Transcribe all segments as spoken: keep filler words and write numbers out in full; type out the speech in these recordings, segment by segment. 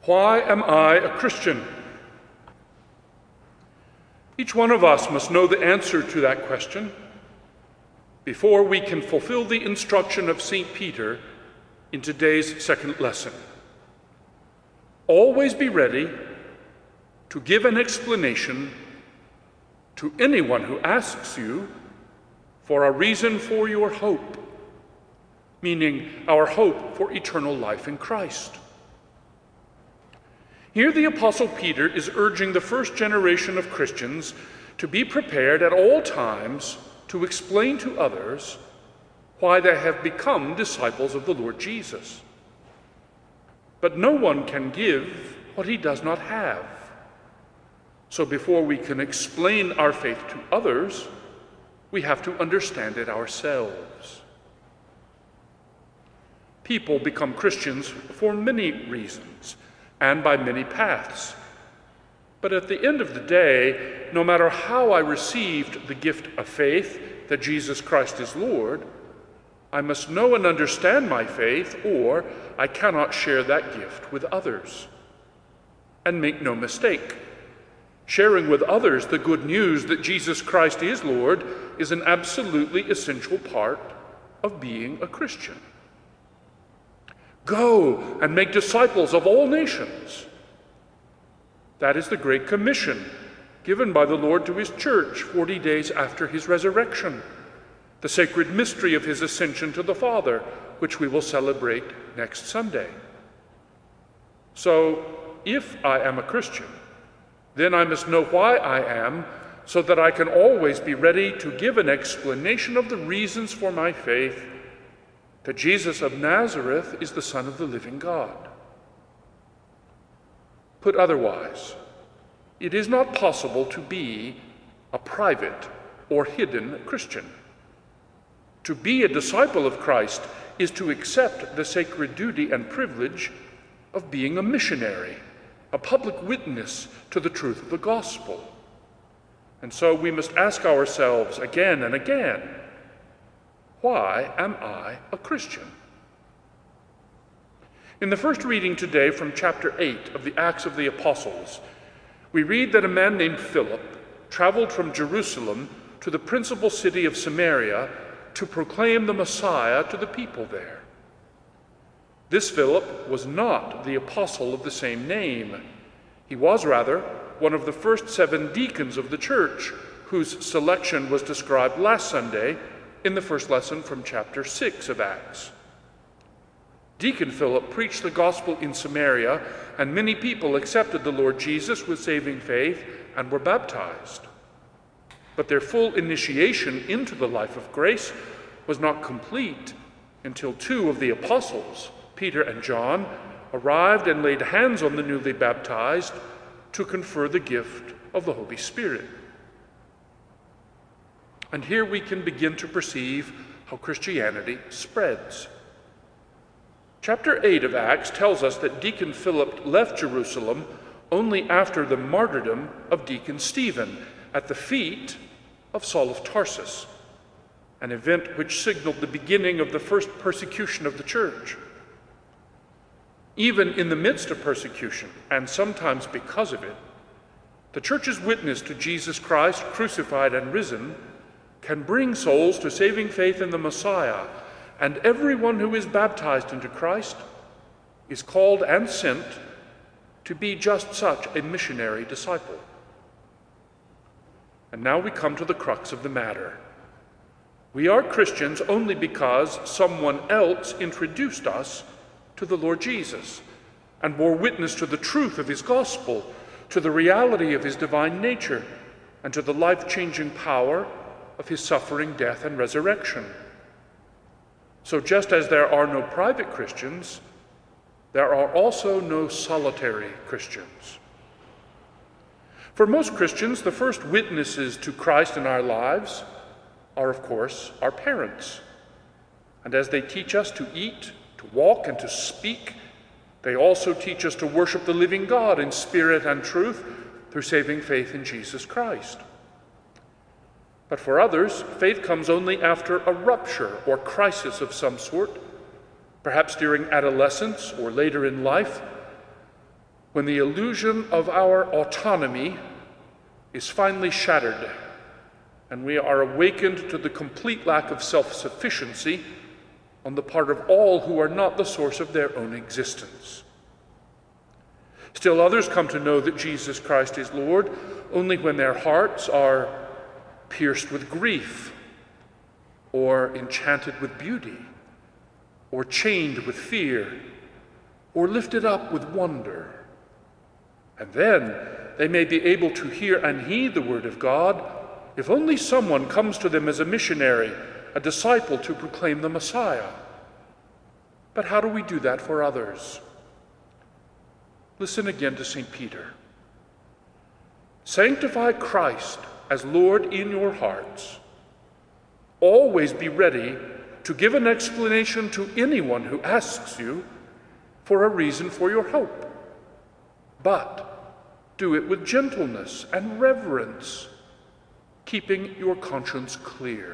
Why am I a Christian? Each one of us must know the answer to that question before we can fulfill the instruction of Saint Peter in today's second lesson. Always be ready to give an explanation to anyone who asks you for a reason for your hope, meaning our hope for eternal life in Christ. Here the Apostle Peter is urging the first generation of Christians to be prepared at all times to explain to others why they have become disciples of the Lord Jesus. But no one can give what he does not have. So before we can explain our faith to others, we have to understand it ourselves. People become Christians for many reasons and by many paths. But at the end of the day, no matter how I received the gift of faith that Jesus Christ is Lord, I must know and understand my faith, or I cannot share that gift with others. And make no mistake, sharing with others the good news that Jesus Christ is Lord is an absolutely essential part of being a Christian. Go and make disciples of all nations. That is the Great Commission given by the Lord to his church forty days after his resurrection, the sacred mystery of his ascension to the Father, which we will celebrate next Sunday. So, if I am a Christian, then I must know why I am, so that I can always be ready to give an explanation of the reasons for my faith that Jesus of Nazareth is the Son of the living God. Put otherwise, it is not possible to be a private or hidden Christian. To be a disciple of Christ is to accept the sacred duty and privilege of being a missionary, a public witness to the truth of the gospel. And so we must ask ourselves again and again, why am I a Christian? In the first reading today from chapter eight of the Acts of the Apostles, we read that a man named Philip traveled from Jerusalem to the principal city of Samaria to proclaim the Messiah to the people there. This Philip was not the apostle of the same name. He was rather one of the first seven deacons of the church, whose selection was described last Sunday in the first lesson from chapter six of Acts. Deacon Philip preached the gospel in Samaria, and many people accepted the Lord Jesus with saving faith and were baptized. But their full initiation into the life of grace was not complete until two of the apostles, Peter and John, arrived and laid hands on the newly baptized to confer the gift of the Holy Spirit. And here we can begin to perceive how Christianity spreads. Chapter eight of Acts tells us that Deacon Philip left Jerusalem only after the martyrdom of Deacon Stephen at the feet of Saul of Tarsus, an event which signaled the beginning of the first persecution of the church. Even in the midst of persecution, and sometimes because of it, the church's witness to Jesus Christ, crucified and risen, can bring souls to saving faith in the Messiah, and everyone who is baptized into Christ is called and sent to be just such a missionary disciple. And now we come to the crux of the matter. We are Christians only because someone else introduced us to the Lord Jesus and bore witness to the truth of his gospel, to the reality of his divine nature, and to the life-changing power of his suffering, death, and resurrection. So just as there are no private Christians, there are also no solitary Christians. For most Christians, the first witnesses to Christ in our lives are, of course, our parents. And as they teach us to eat, to walk, and to speak, they also teach us to worship the living God in spirit and truth through saving faith in Jesus Christ. But for others, faith comes only after a rupture or crisis of some sort, perhaps during adolescence or later in life, when the illusion of our autonomy is finally shattered and we are awakened to the complete lack of self-sufficiency on the part of all who are not the source of their own existence. Still others come to know that Jesus Christ is Lord only when their hearts are pierced with grief, or enchanted with beauty, or chained with fear, or lifted up with wonder. And then they may be able to hear and heed the word of God if only someone comes to them as a missionary, a disciple to proclaim the Messiah. But how do we do that for others? Listen again to Saint Peter. Sanctify Christ as Lord in your hearts. Always be ready to give an explanation to anyone who asks you for a reason for your hope. But do it with gentleness and reverence, keeping your conscience clear.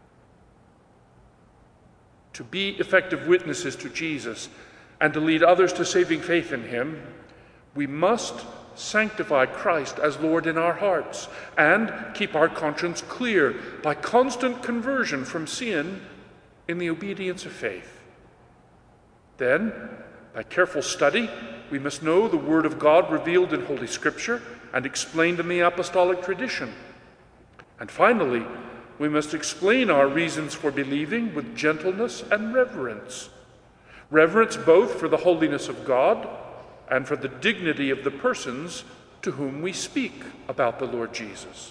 To be effective witnesses to Jesus and to lead others to saving faith in him, we must sanctify Christ as Lord in our hearts and keep our conscience clear by constant conversion from sin in the obedience of faith. Then, by careful study, we must know the Word of God revealed in Holy Scripture and explained in the apostolic tradition. And finally, we must explain our reasons for believing with gentleness and reverence. Reverence both for the holiness of God and for the dignity of the persons to whom we speak about the Lord Jesus.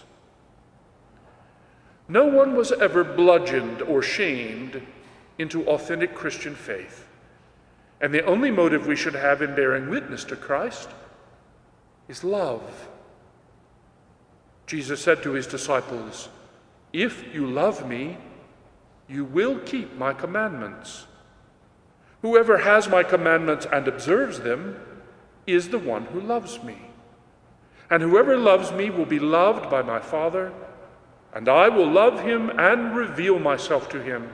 No one was ever bludgeoned or shamed into authentic Christian faith. And the only motive we should have in bearing witness to Christ is love. Jesus said to his disciples, "If you love me, you will keep my commandments. Whoever has my commandments and observes them is the one who loves me. And whoever loves me will be loved by my Father, and I will love him and reveal myself to him."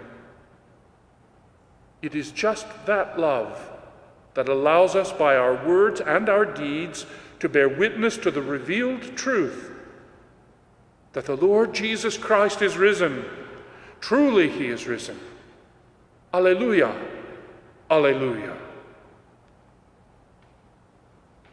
It is just that love that allows us by our words and our deeds to bear witness to the revealed truth that the Lord Jesus Christ is risen. Truly he is risen. Alleluia, alleluia.